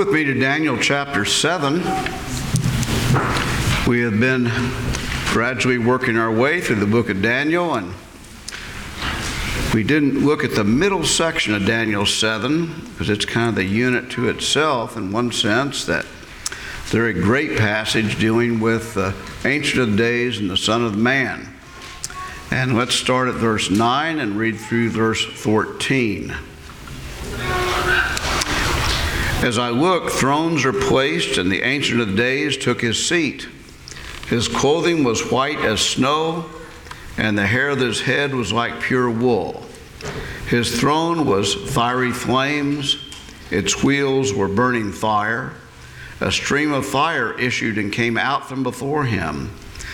with me to Daniel chapter 7. We have been gradually working our way through the book of Daniel, and we didn't look at the middle section of Daniel 7 because it's kind of the unit to itself in one sense, that they're a great passage dealing with the Ancient of Days and the Son of Man. And let's start at verse 9 and read through verse 14. As I looked, thrones are placed, and the Ancient of Days took his seat. His clothing was white as snow, and the hair of his head was like pure wool. His throne was fiery flames. Its wheels were burning fire. A stream of fire issued and came out from before him.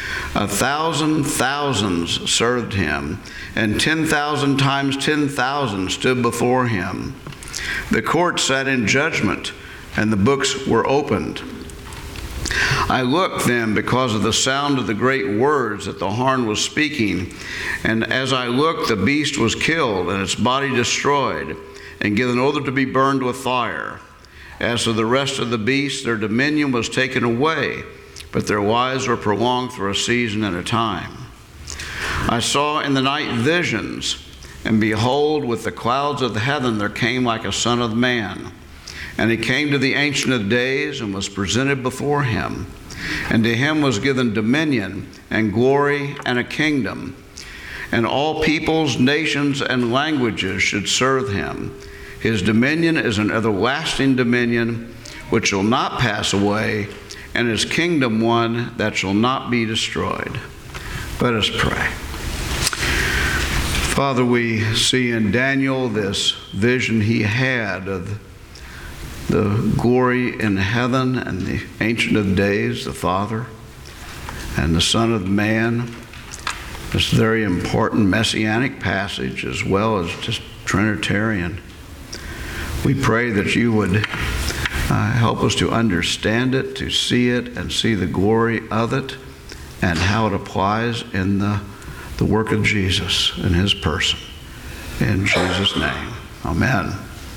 1,000 thousands served him, and 10,000 times 10,000 stood before him. The court sat in judgment, and the books were opened. I looked then because of the sound of the great words that the horn was speaking, and as I looked, the beast was killed, and its body destroyed, and given over to be burned with fire. As for the rest of the beasts, their dominion was taken away, but their lives were prolonged for a season and a time. I saw in the night visions, and behold, with the clouds of the heaven there came like a son of man. And he came to the Ancient of Days and was presented before him. And to him was given dominion and glory and a kingdom. And all peoples, nations, and languages should serve him. His dominion is an everlasting dominion which shall not pass away, and his kingdom one that shall not be destroyed. Let us pray. Father, we see in Daniel this vision he had of the glory in heaven and the Ancient of Days, the Father, and the Son of Man. This very important messianic passage as well as just Trinitarian. We pray that you would help us to understand it, to see it, and see the glory of it and how it applies in the work of Jesus in his person. In Jesus' name, amen.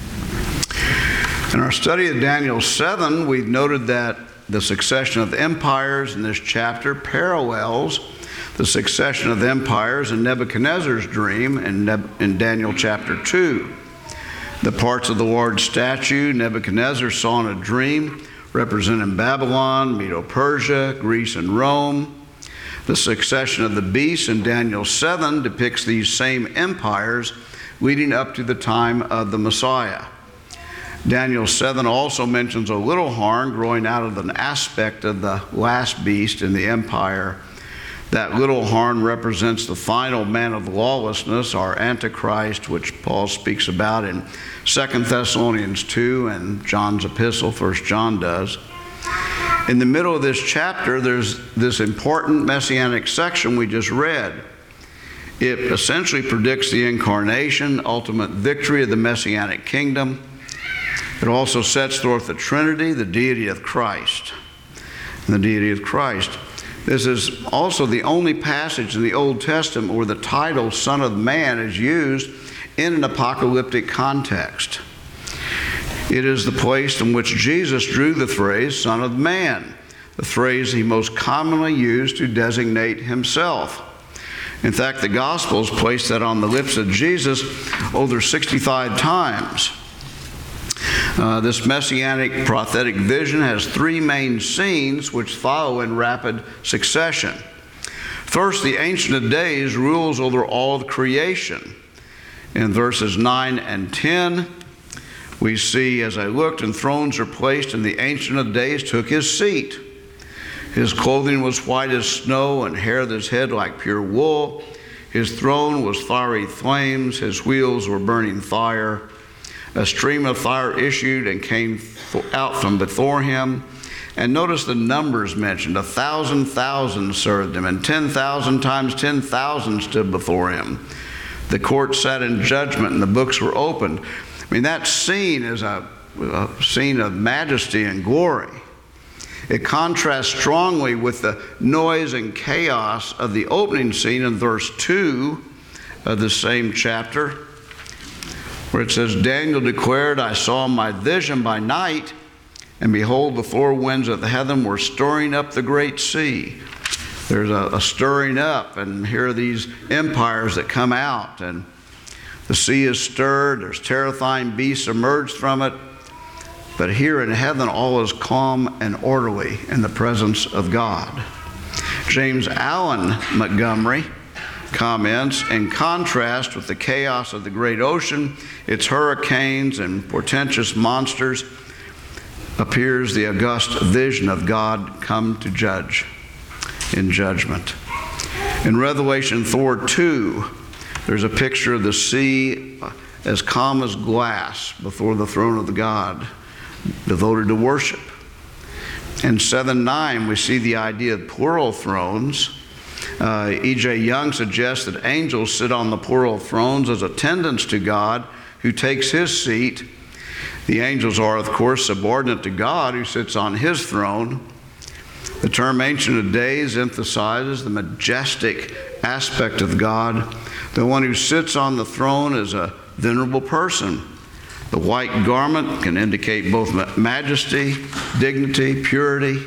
In our study of Daniel 7, we've noted that the succession of empires in this chapter parallels the succession of empires in Nebuchadnezzar's dream in Daniel chapter 2. The parts of the large statue Nebuchadnezzar saw in a dream representing Babylon, Medo-Persia, Greece, and Rome. The succession of the beasts in Daniel 7 depicts these same empires leading up to the time of the Messiah. Daniel 7 also mentions a little horn growing out of an aspect of the last beast in the empire. That little horn represents the final man of lawlessness, our Antichrist, which Paul speaks about in 2 Thessalonians 2 and John's epistle, 1 John does. In the middle of this chapter, there's this important messianic section we just read. It essentially predicts the incarnation, ultimate victory of the messianic kingdom. It also sets forth the Trinity, the deity of Christ. And the deity of Christ. This is also the only passage in the Old Testament where the title Son of Man is used in an apocalyptic context. It is the place in which Jesus drew the phrase Son of Man, the phrase he most commonly used to designate himself. In fact, the Gospels place that on the lips of Jesus over 65 times. This messianic prophetic vision has three main scenes which follow in rapid succession. First, the Ancient of Days rules over all of creation. In verses 9 and 10, we see, as I looked, and thrones are placed, and the Ancient of Days took his seat. His clothing was white as snow, and hair of his head like pure wool. His throne was fiery flames. His wheels were burning fire. A stream of fire issued and came out from before him. And notice the numbers mentioned. 1,000 thousands served him, and 10,000 times 10,000 stood before him. The court sat in judgment, and the books were opened. I mean, that scene is a scene of majesty and glory. It contrasts strongly with the noise and chaos of the opening scene in verse 2 of the same chapter, where it says, Daniel declared, I saw my vision by night, And behold, the four winds of the heaven were stirring up the great sea. There's a stirring up, and here are these empires that come out, and the sea is stirred. There's terrifying beasts emerged from it. But here in heaven, all is calm and orderly in the presence of God. James Allen Montgomery comments, in contrast with the chaos of the great ocean, its hurricanes and portentous monsters, appears the august vision of God come to judge in judgment. In Revelation 4:2, there's a picture of the sea as calm as glass before the throne of the God, devoted to worship. In 7:9, we see the idea of plural thrones. E.J. Young suggests that angels sit on the plural thrones as attendants to God, who takes his seat. The angels are, of course, subordinate to God, who sits on his throne. The term Ancient of Days emphasizes the majestic aspect of God. The one who sits on the throne is a venerable person. The white garment can indicate both majesty, dignity, purity.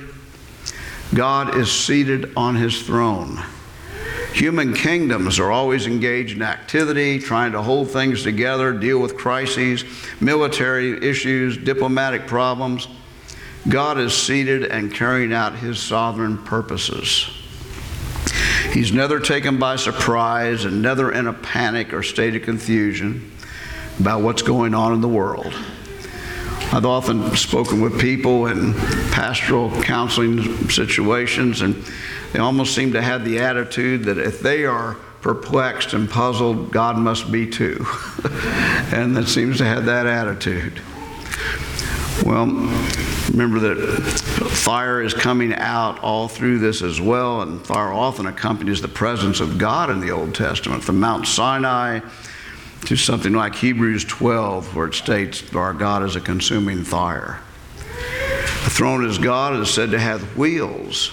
God is seated on his throne. Human kingdoms are always engaged in activity, trying to hold things together, deal with crises, military issues, diplomatic problems. God is seated and carrying out his sovereign purposes. He's never taken by surprise and never in a panic or state of confusion about what's going on in the world. I've often spoken with people in pastoral counseling situations, and they almost seem to have the attitude that if they are perplexed and puzzled, God must be too. And that seems to have that attitude. Well, remember that fire is coming out all through this as well, and fire often accompanies the presence of God in the Old Testament, from Mount Sinai to something like Hebrews 12, where it states, our God is a consuming fire. The throne of God is said to have wheels,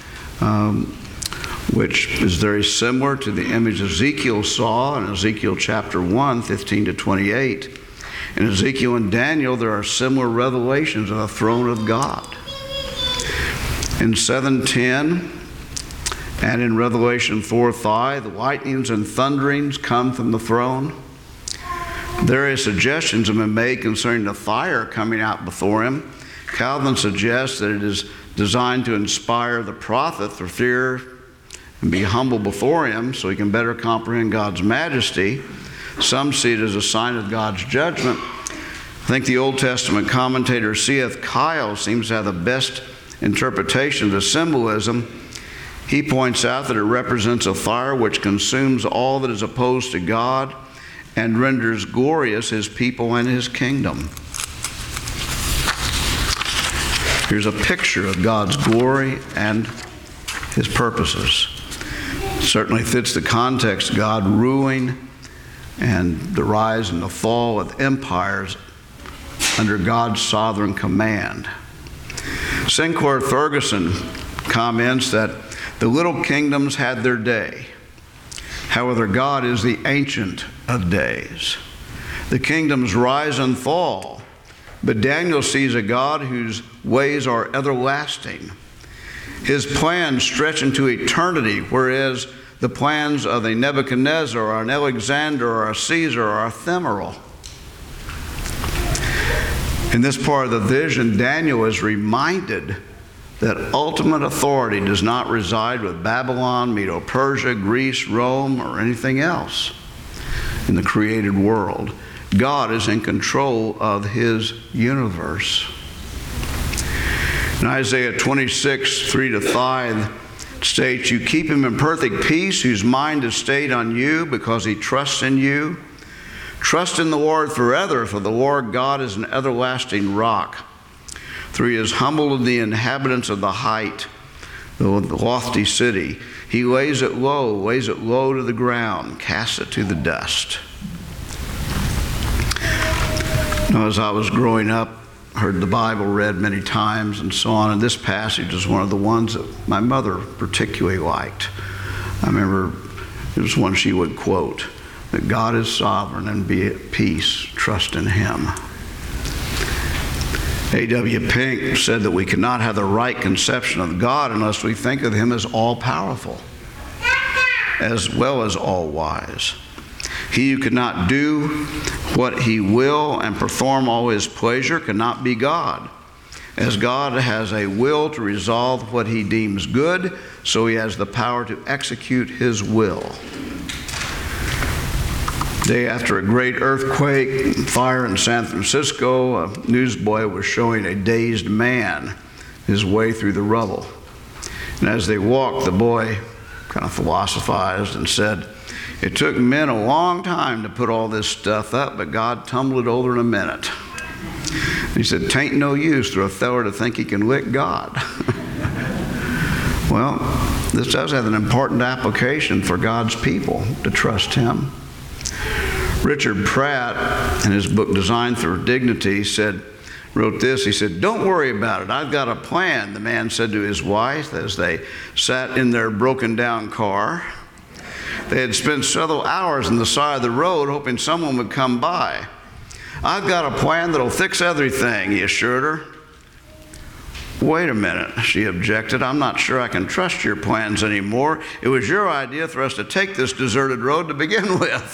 which is very similar to the image Ezekiel saw in Ezekiel chapter 1, 15 to 28. In Ezekiel and Daniel, there are similar revelations of the throne of God. In 7:10 and in Revelation 4:5, the lightnings and thunderings come from the throne. Various suggestions have been made concerning the fire coming out before him. Calvin suggests that it is designed to inspire the prophet through fear and be humble before him so he can better comprehend God's majesty. Some see it as a sign of God's judgment. I think the Old Testament commentator C.F. Kyle seems to have the best interpretation of the symbolism. He points out that it represents a fire which consumes all that is opposed to God and renders glorious his people and his kingdom. Here's a picture of God's glory and his purposes. It certainly fits the context of God ruling and the rise and the fall of empires under God's sovereign command. Sinclair Ferguson comments that the little kingdoms had their day. However, God is the Ancient of Days. The kingdoms rise and fall, but Daniel sees a God whose ways are everlasting. His plans stretch into eternity, whereas the plans of a Nebuchadnezzar or an Alexander or a Caesar are ephemeral. In this part of the vision, Daniel is reminded that ultimate authority does not reside with Babylon, Medo-Persia, Greece, Rome, or anything else in the created world. God is in control of his universe. In Isaiah 26, 3-5, it states, you keep him in perfect peace, whose mind is stayed on you because he trusts in you. Trust in the Lord forever, for the Lord God is an everlasting rock. For he has humbled the inhabitants of the height, the lofty city. He lays it low to the ground, casts it to the dust. Now, as I was growing up, heard the Bible read many times and so on, and this passage is one of the ones that my mother particularly liked. I remember it was one she would quote, that God is sovereign and be at peace, trust in him. A.W. Pink said that we cannot have the right conception of God unless we think of him as all-powerful, as well as all-wise. He who cannot do what he will and perform all his pleasure cannot be God. As God has a will to resolve what he deems good, so he has the power to execute his will. Day after a great earthquake and fire in San Francisco, a newsboy was showing a dazed man his way through the rubble. And as they walked, the boy kind of philosophized and said, "It took men a long time to put all this stuff up, but God tumbled it over in a minute." He said, "'Tain't no use for a feller to think he can lick God." Well, this does have an important application for God's people to trust him. Richard Pratt, in his book Design for Dignity, wrote this. He said, "Don't worry about it. I've got a plan," the man said to his wife as they sat in their broken down car. They had spent several hours on the side of the road hoping someone would come by. "I've got a plan that'll fix everything," he assured her. "Wait a minute," she objected. "I'm not sure I can trust your plans anymore. It was your idea for us to take this deserted road to begin with."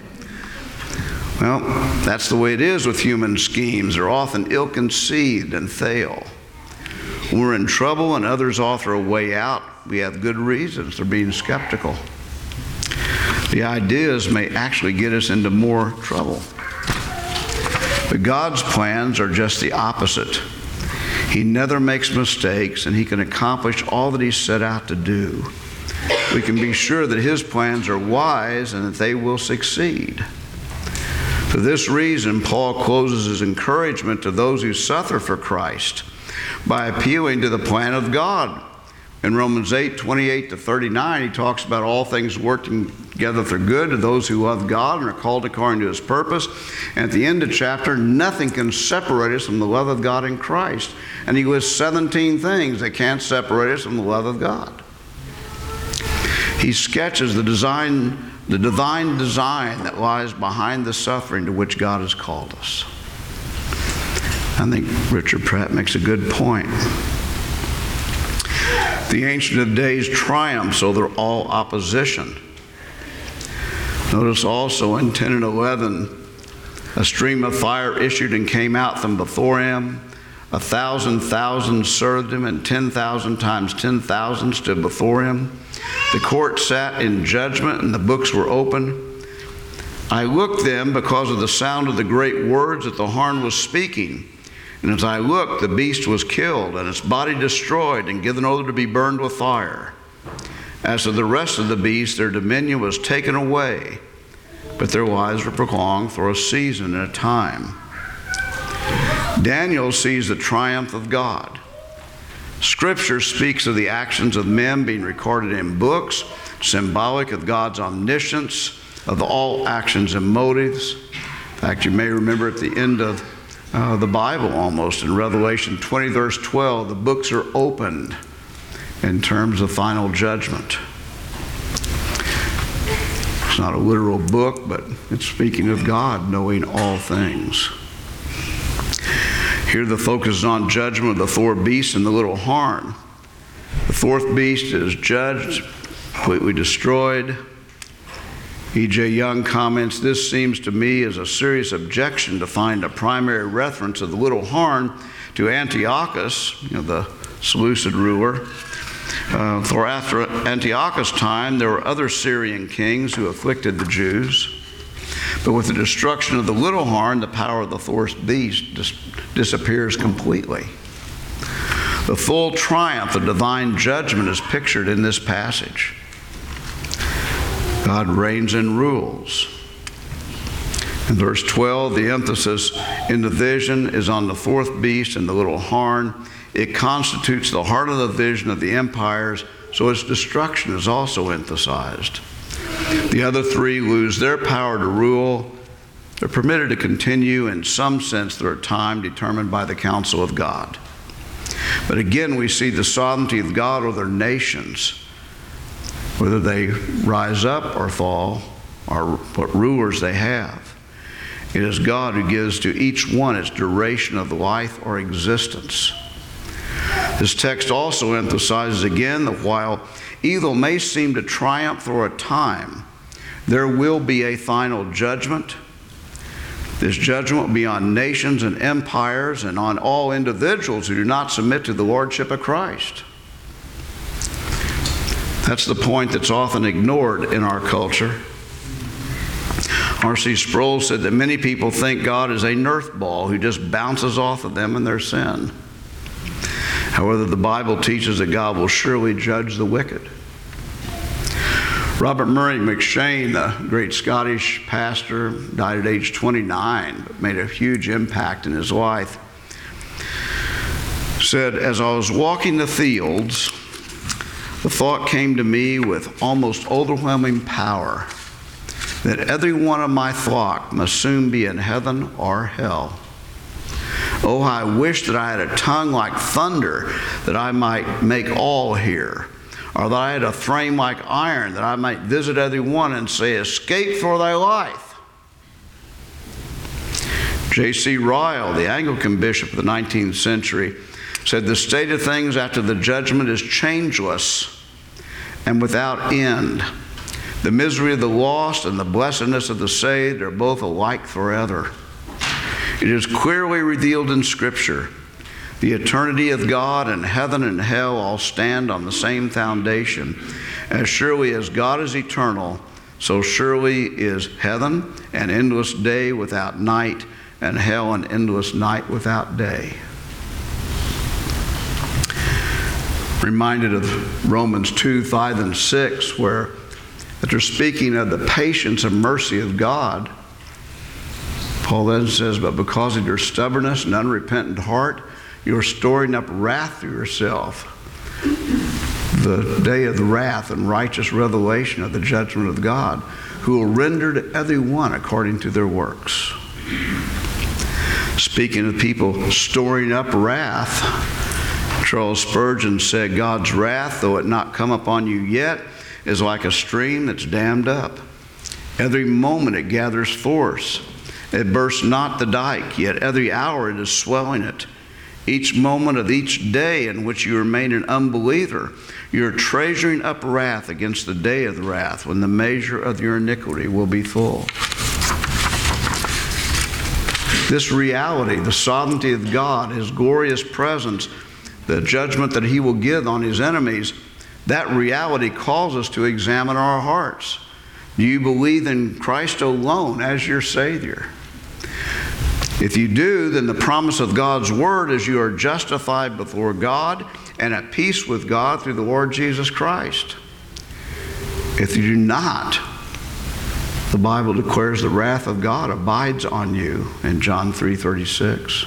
Well, that's the way it is with human schemes. They're often ill-conceived and fail. When we're in trouble and others offer a way out, we have good reasons for being skeptical. The ideas may actually get us into more trouble. But God's plans are just the opposite. He never makes mistakes, and he can accomplish all that he set out to do. We can be sure that his plans are wise and that they will succeed. For this reason, Paul closes his encouragement to those who suffer for Christ by appealing to the plan of God. In Romans 8:28-39, he talks about all things working together for good to those who love God and are called according to his purpose. And at the end of the chapter, nothing can separate us from the love of God in Christ. And he lists 17 things that can't separate us from the love of God. He sketches the divine design that lies behind the suffering to which God has called us. I think Richard Pratt makes a good point. The Ancient of Days triumphs over all opposition. Notice also in 10 and 11, a stream of fire issued and came out from before him. 1,000,000 served him, and 10,000 times 10,000 stood before him. The court sat in judgment, and the books were open. I looked then because of the sound of the great words that the horn was speaking. And as I looked, the beast was killed, and its body destroyed, and given over to be burned with fire. As to the rest of the beasts, their dominion was taken away, but their lives were prolonged for a season and a time. Daniel sees the triumph of God. Scripture speaks of the actions of men being recorded in books, symbolic of God's omniscience, of all actions and motives. In fact, you may remember at the end of the Bible almost, in Revelation 20, verse 12, the books are opened in terms of final judgment. It's not a literal book, but it's speaking of God knowing all things. Here the focus is on judgment of the four beasts and the little horn. The fourth beast is judged, completely destroyed. E.J. Young comments, "This seems to me as a serious objection to find a primary reference of the little horn to Antiochus, the Seleucid ruler. For after Antiochus' time, there were other Syrian kings who afflicted the Jews. But with the destruction of the little horn, the power of the fourth beast disappears completely." The full triumph of divine judgment is pictured in this passage. God reigns and rules. In verse 12, the emphasis in the vision is on the fourth beast and the little horn. It constitutes the heart of the vision of the empires, so its destruction is also emphasized. The other three lose their power to rule. They're permitted to continue in some sense through a time determined by the counsel of God. But again, we see the sovereignty of God over their nations, whether they rise up or fall, or what rulers they have. It is God who gives to each one its duration of life or existence. This text also emphasizes again that while evil may seem to triumph for a time, there will be a final judgment. This judgment will be on nations and empires and on all individuals who do not submit to the lordship of Christ. That's the point that's often ignored in our culture. R.C. Sproul said that many people think God is a Nerf ball who just bounces off of them in their sin. However, the Bible teaches that God will surely judge the wicked. Robert Murray McCheyne, the great Scottish pastor, died at age 29, but made a huge impact in his life, said, "As I was walking the fields, the thought came to me with almost overwhelming power that every one of my flock must soon be in heaven or hell. Oh, I wish that I had a tongue like thunder that I might make all hear, or that I had a frame like iron that I might visit every one and say, 'Escape for thy life.'" J.C. Ryle, the Anglican bishop of the 19th century, said, "The state of things after the judgment is changeless and without end. The misery of the lost and the blessedness of the saved are both alike forever. It is clearly revealed in Scripture. The eternity of God and heaven and hell all stand on the same foundation. As surely as God is eternal, so surely is heaven an endless day without night, and hell an endless night without day." Reminded of Romans 2, 5, and 6, where after speaking of the patience and mercy of God, Paul then says, "But because of your stubbornness and unrepentant heart, you are storing up wrath for yourself, the day of the wrath and righteous revelation of the judgment of God, who will render to every one according to their works." Speaking of people storing up wrath, Charles Spurgeon said, "God's wrath, though it not come upon you yet, is like a stream that's dammed up. Every moment it gathers force. It bursts not the dike, yet every hour it is swelling it. Each moment of each day in which you remain an unbeliever, you are treasuring up wrath against the day of the wrath, when the measure of your iniquity will be full." This reality, the sovereignty of God, His glorious presence, the judgment that He will give on His enemies, that reality calls us to examine our hearts. Do you believe in Christ alone as your Savior? If you do, then the promise of God's Word is you are justified before God and at peace with God through the Lord Jesus Christ. If you do not, the Bible declares the wrath of God abides on you in John 3:36.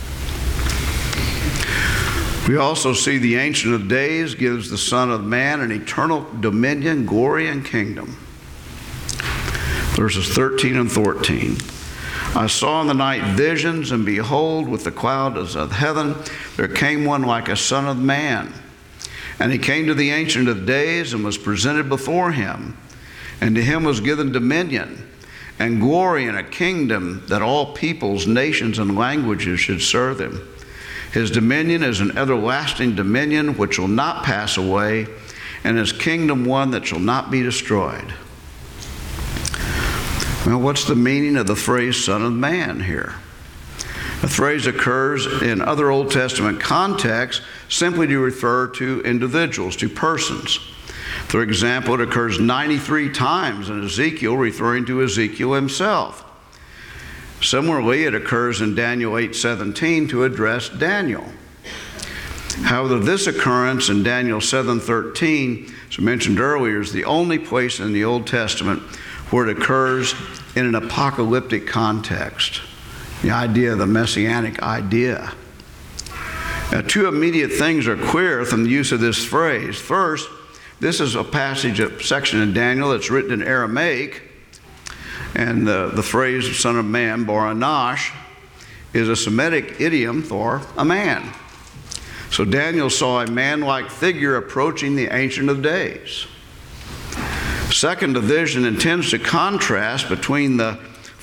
We also see the Ancient of Days gives the Son of Man an eternal dominion, glory, and kingdom. Verses 13 and 14. "I saw in the night visions, and behold, with the clouds of heaven, there came one like a son of man. And he came to the Ancient of Days and was presented before him. And to him was given dominion and glory and a kingdom that all peoples, nations, and languages should serve him. His dominion is an everlasting dominion which will not pass away, and his kingdom one that shall not be destroyed." Well, what's the meaning of the phrase Son of Man here? The phrase occurs in other Old Testament contexts simply to refer to individuals, to persons. For example, it occurs 93 times in Ezekiel, referring to Ezekiel himself. Similarly, it occurs in Daniel 8:17 to address Daniel. However, this occurrence in Daniel 7:13, as I mentioned earlier, is the only place in the Old Testament where it occurs in an apocalyptic context, the idea of the messianic idea. Now, two immediate things are clear from the use of this phrase. First, this is a section in Daniel that's written in Aramaic, and the phrase Son of Man, Bar-Anash, is a Semitic idiom for a man. So Daniel saw a man-like figure approaching the Ancient of Days. Second, the vision intends to contrast between the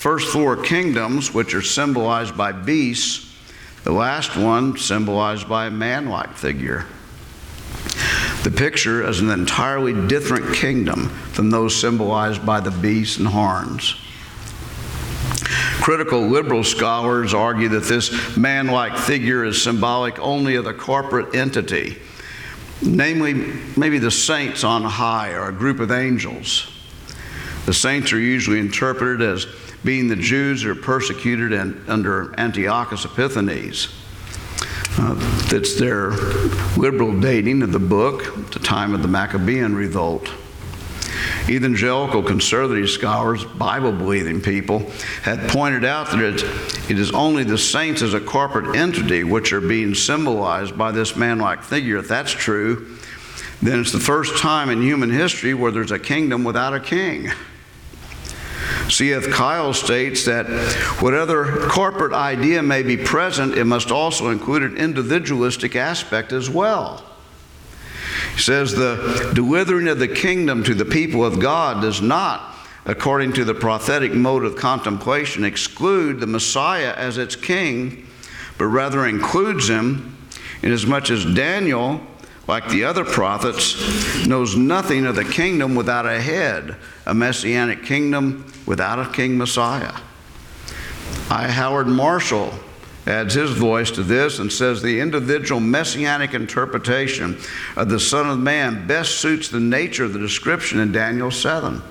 first four kingdoms, which are symbolized by beasts, the last one symbolized by a man-like figure. The picture is an entirely different kingdom from those symbolized by the beasts and horns. Critical liberal scholars argue that this man-like figure is symbolic only of the corporate entity, namely maybe the saints on high or a group of angels. The saints are usually interpreted as being the Jews who are persecuted under Antiochus Epiphanes. That's their liberal dating of the book at the time of the Maccabean revolt. Evangelical conservative scholars, Bible-believing people, had pointed out that it is only the saints as a corporate entity which are being symbolized by this man-like figure. If that's true, then it's the first time in human history where there's a kingdom without a king. C.F. Kyle states that whatever corporate idea may be present, it must also include an individualistic aspect as well. He says the delivering of the kingdom to the people of God does not, according to the prophetic mode of contemplation, exclude the Messiah as its king, but rather includes him, inasmuch as Daniel, like the other prophets, knows nothing of the kingdom without a head, a messianic kingdom without a king Messiah. I. Howard Marshall adds his voice to this and says the individual messianic interpretation of the Son of Man best suits the nature of the description in Daniel 7.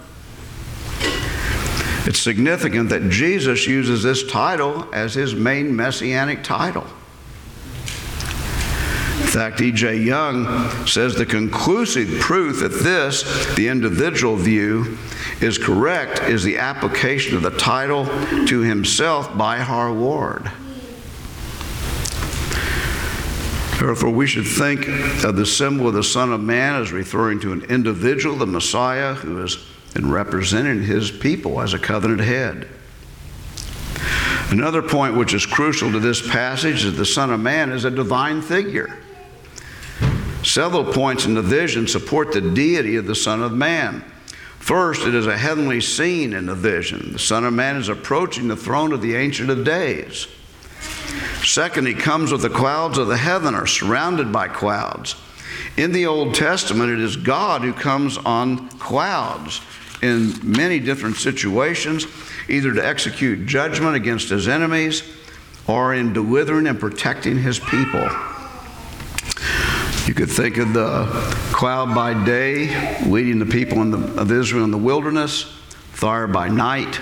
It's significant that Jesus uses this title as his main messianic title. In fact, E.J. Young says the conclusive proof that this, the individual view, is correct is the application of the title to himself by our Lord. Therefore, we should think of the symbol of the Son of Man as referring to an individual, the Messiah, who has been representing his people as a covenant head. Another point which is crucial to this passage is the Son of Man is a divine figure. Several points in the vision support the deity of the Son of Man. First, it is a heavenly scene in the vision. The Son of Man is approaching the throne of the Ancient of Days. Second, he comes with the clouds of the heaven, or surrounded by clouds. In the Old Testament, it is God who comes on clouds in many different situations, either to execute judgment against his enemies or in delivering and protecting his people. You could think of the cloud by day leading the people of Israel in the wilderness, fire by night.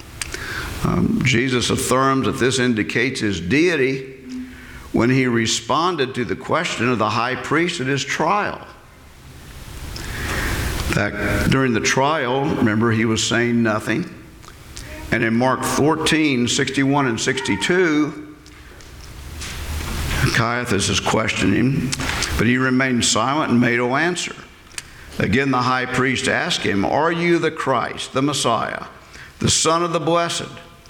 Jesus affirms that this indicates his deity when he responded to the question of the high priest at his trial. In fact, during the trial, remember, he was saying nothing. And in Mark 14, 61 and 62, Caiaphas is questioning, but he remained silent and made no answer. Again, the high priest asked him, "Are you the Christ, the Messiah, the Son of the Blessed?"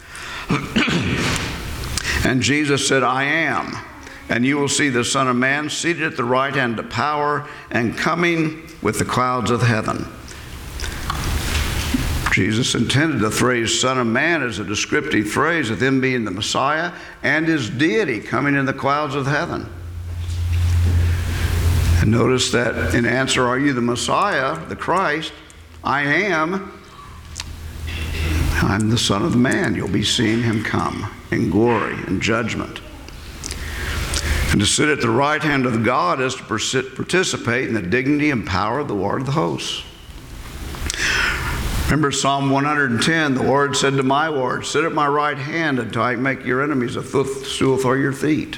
And Jesus said, "I am. And you will see the Son of Man seated at the right hand of power and coming with the clouds of heaven." Jesus intended the phrase Son of Man as a descriptive phrase of him being the Messiah and his deity coming in the clouds of heaven. And notice that in answer, "Are you the Messiah, the Christ?" "I am. I'm the Son of Man." You'll be seeing him come in glory and judgment. And to sit at the right hand of God is to participate in the dignity and power of the Lord of the hosts. Remember Psalm 110, the Lord said to my Lord, "Sit at my right hand until I make your enemies a footstool for your feet."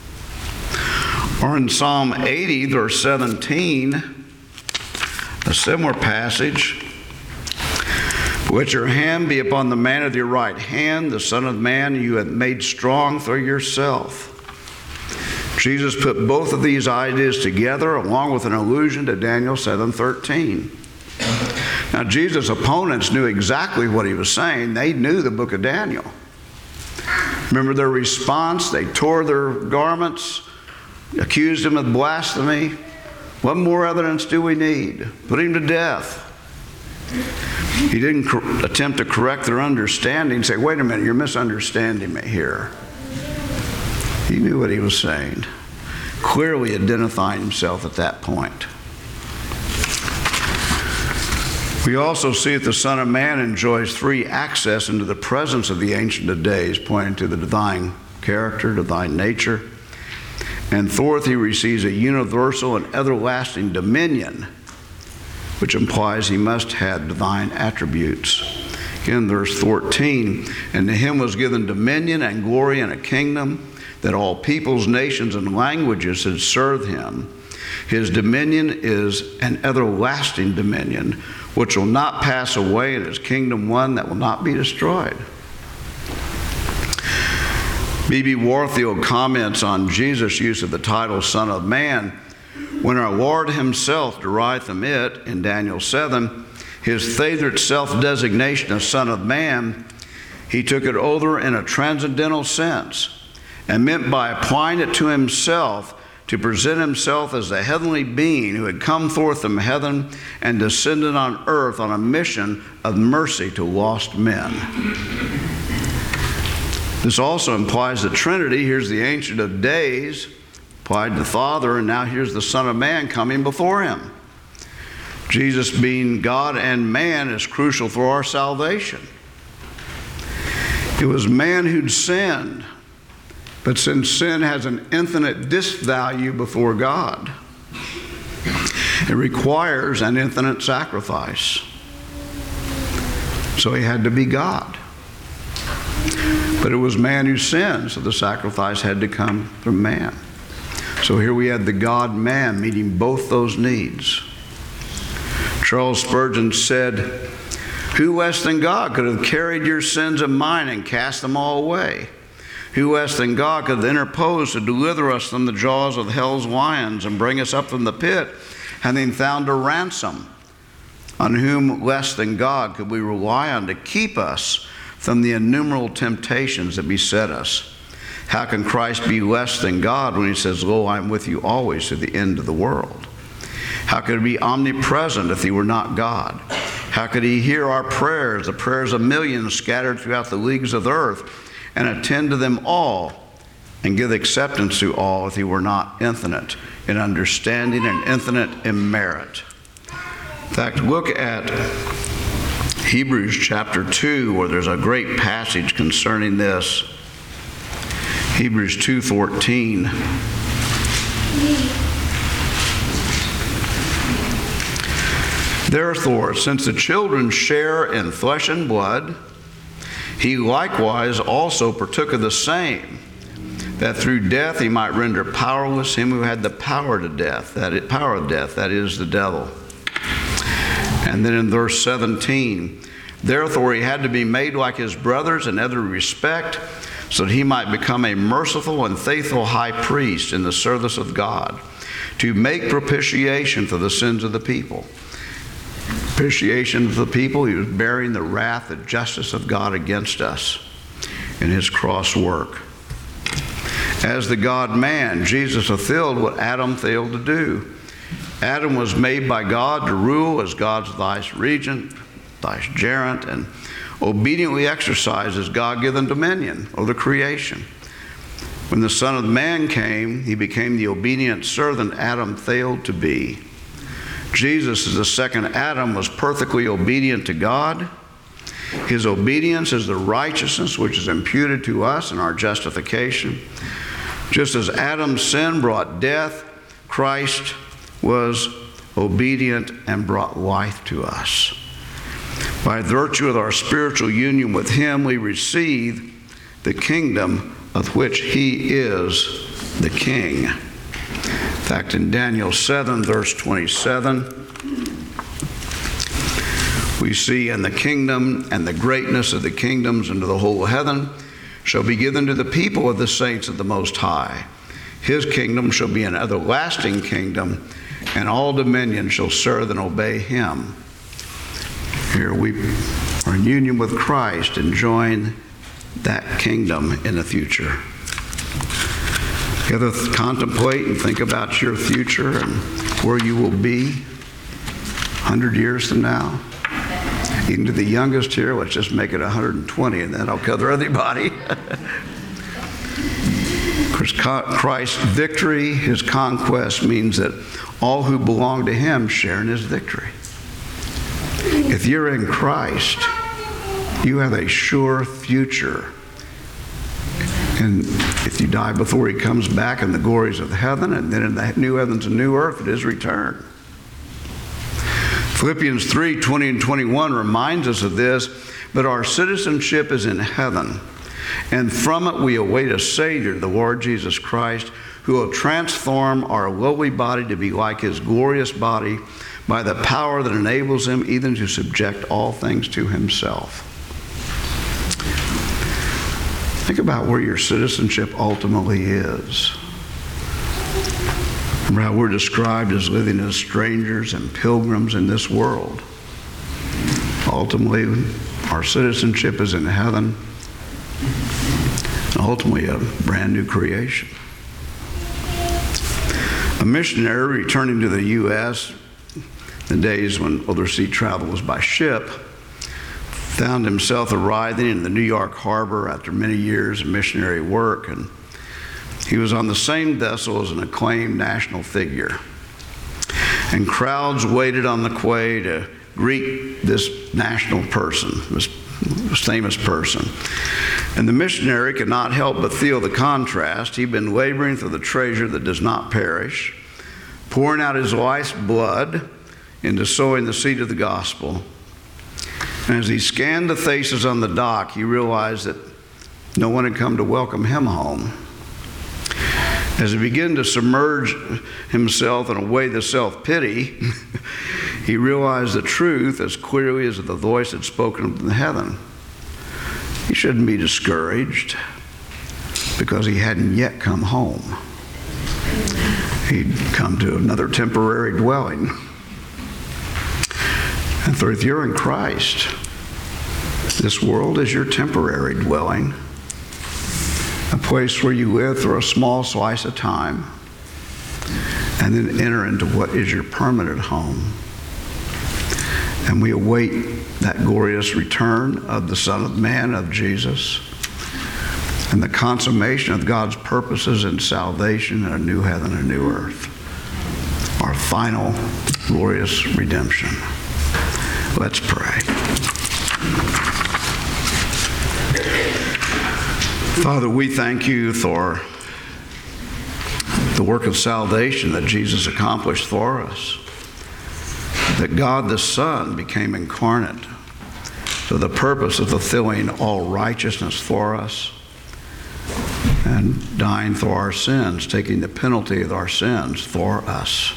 Or in Psalm 80, verse 17, a similar passage, "Let your hand be upon the man of your right hand, the Son of Man you have made strong for yourself." Jesus put both of these ideas together along with an allusion to Daniel 7:13. Now, Jesus' opponents knew exactly what he was saying. They knew the book of Daniel. Remember their response? They tore their garments, accused him of blasphemy. What more evidence do we need? Put him to death. He didn't attempt to correct their understanding, say, wait a minute, you're misunderstanding me here. He knew what he was saying, clearly identifying himself at that point. We also see that the Son of Man enjoys free access into the presence of the Ancient of Days, pointing to the divine character, divine nature. And fourth, he receives a universal and everlasting dominion, which implies he must have divine attributes. Again, verse 14, and to him was given dominion and glory and a kingdom, that all peoples, nations, and languages should serve him. His dominion is an everlasting dominion, which will not pass away, and his kingdom one that will not be destroyed. B.B. Warfield comments on Jesus' use of the title Son of Man. When our Lord himself derived from it in Daniel 7, his favorite self-designation of Son of Man, he took it over in a transcendental sense and meant by applying it to himself to present himself as a heavenly being who had come forth from heaven and descended on earth on a mission of mercy to lost men. This also implies the Trinity. Here's the Ancient of Days, applied to the Father, and now here's the Son of Man coming before him. Jesus being God and man is crucial for our salvation. It was man who'd sinned, but since sin has an infinite disvalue before God, it requires an infinite sacrifice. So he had to be God. But it was man who sinned, so the sacrifice had to come from man. So here we had the God-man meeting both those needs. Charles Spurgeon said, "Who less than God could have carried your sins and mine and cast them all away? Who less than God could have interposed to deliver us from the jaws of hell's lions and bring us up from the pit, having found a ransom? On whom less than God could we rely on to keep us from the innumerable temptations that beset us? How can Christ be less than God when he says, 'Lo, I am with you always to the end of the world'? How could he be omnipresent if he were not God? How could he hear our prayers, the prayers of millions scattered throughout the leagues of the earth, and attend to them all and give acceptance to all if he were not infinite in understanding and infinite in merit?" In fact, look at Hebrews chapter 2, where there's a great passage concerning this. Hebrews 2:14. "Therefore, since the children share in flesh and blood, he likewise also partook of the same, that through death he might render powerless him who had the power of death, that is, the devil." And then in verse 17, "Therefore he had to be made like his brothers in every respect, so that he might become a merciful and faithful high priest in the service of God, to make propitiation for the sins of the people." Propitiation of the people, he was bearing the wrath, the justice of God against us in his cross work. As the God-man, Jesus fulfilled what Adam failed to do. Adam was made by God to rule as God's vice-regent, vicegerent, and obediently exercises God-given dominion over creation. When the Son of Man came, he became the obedient servant Adam failed to be. Jesus, as the second Adam, was perfectly obedient to God. His obedience is the righteousness which is imputed to us in our justification. Just as Adam's sin brought death, Christ was obedient and brought life to us. By virtue of our spiritual union with him, we receive the kingdom of which he is the king. In fact, in Daniel 7, verse 27, we see, "And the kingdom and the greatness of the kingdoms under the whole heaven shall be given to the people of the saints of the Most High. His kingdom shall be an everlasting kingdom, and all dominion shall serve and obey him." Here we are in union with Christ, enjoying that kingdom in the future. You ever contemplate and think about your future and where you will be 100 years from now? Even to the youngest here, let's just make it 120, and then I'll cover everybody. Because Christ's victory, his conquest, means that all who belong to him share in his victory. If you're in Christ, you have a sure future. And if you die before he comes back in the glories of heaven, and then in the new heavens and new earth at his return. Philippians 3:20 and 21 reminds us of this, but our citizenship is in heaven, and from it we await a Savior, the Lord Jesus Christ, who will transform our lowly body to be like his glorious body by the power that enables him even to subject all things to himself. Think about where your citizenship ultimately is. Remember how we're described as living as strangers and pilgrims in this world. Ultimately, our citizenship is in heaven, and ultimately a brand new creation. A missionary returning to the U.S. in the days when overseas travel was by ship, found himself arriving in the New York harbor after many years of missionary work, and he was on the same vessel as an acclaimed national figure. And crowds waited on the quay to greet this national person, this famous person. And the missionary could not help but feel the contrast. He'd been laboring for the treasure that does not perish, pouring out his life's blood into sowing the seed of the gospel. And as he scanned the faces on the dock, he realized that no one had come to welcome him home. As he began to submerge himself in a wave of self-pity, he realized the truth as clearly as the voice had spoken from heaven. He shouldn't be discouraged because he hadn't yet come home. He'd come to another temporary dwelling. And so if you're in Christ, this world is your temporary dwelling, a place where you live for a small slice of time and then enter into what is your permanent home. And we await that glorious return of the Son of Man, of Jesus, and the consummation of God's purposes in salvation and a new heaven and a new earth. Our final glorious redemption. Let's pray. Father, we thank you for the work of salvation that Jesus accomplished for us. That God the Son became incarnate for the purpose of fulfilling all righteousness for us and dying for our sins, taking the penalty of our sins for us,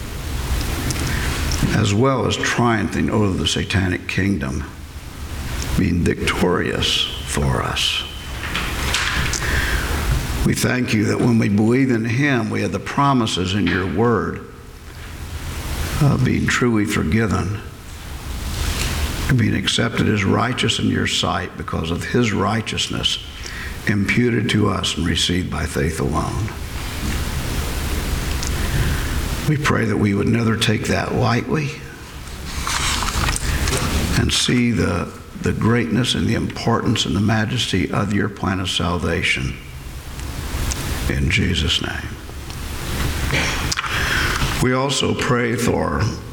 as well as triumphing over the satanic kingdom, being victorious for us. We thank you that when we believe in him, we have the promises in your word of being truly forgiven and being accepted as righteous in your sight because of his righteousness imputed to us and received by faith alone. We pray that we would never take that lightly and see the greatness and the importance and the majesty of your plan of salvation. In Jesus' name. We also pray for